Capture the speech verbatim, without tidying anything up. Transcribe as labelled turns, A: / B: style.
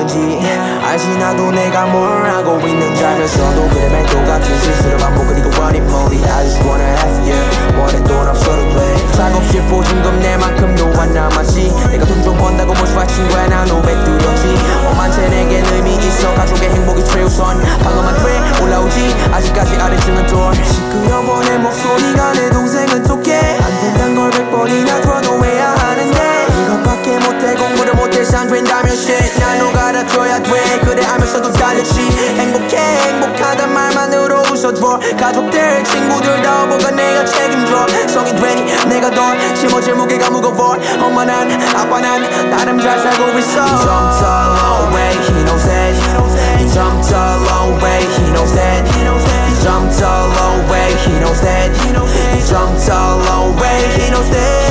A: 있는지 알지 나도 내가 뭘 하고 있는지 알면서도 그래 매 똑같은 실수를 반복 그리고 running molly I just wanna have you 원해 돈 없어도 돼 작업실 보증금 내만큼도 안 남았지 내가 돈 좀 번다고 모시와 친구야 난 오백 들었지 엄한 채 내겐 의미 있어 가족의 행복이 최우선 방어만 돼 올라오지 아직까지 아래층은 돌 시끄러워 내 목소리가 내 동생은 똑해 안 된단 걸 백 번이나 들어도 해야 하는데 이것밖에 못해 공부를 못해서 안 된다면 shit 난 너 갈아줘야 돼 그래 알면서도 달렸지 행복해 행복하단 말만으로 웃어줘 가족들 친구들 다 오버가 내가 책임져 성인 되니 내가 더 짊어질 무게가 무거워 엄마 난 아빠 난 나름 잘 살고 있어 He jumped a long way he knows that He jumped a long way he knows that He jumped a long way he knows that He jumped a long way he knows that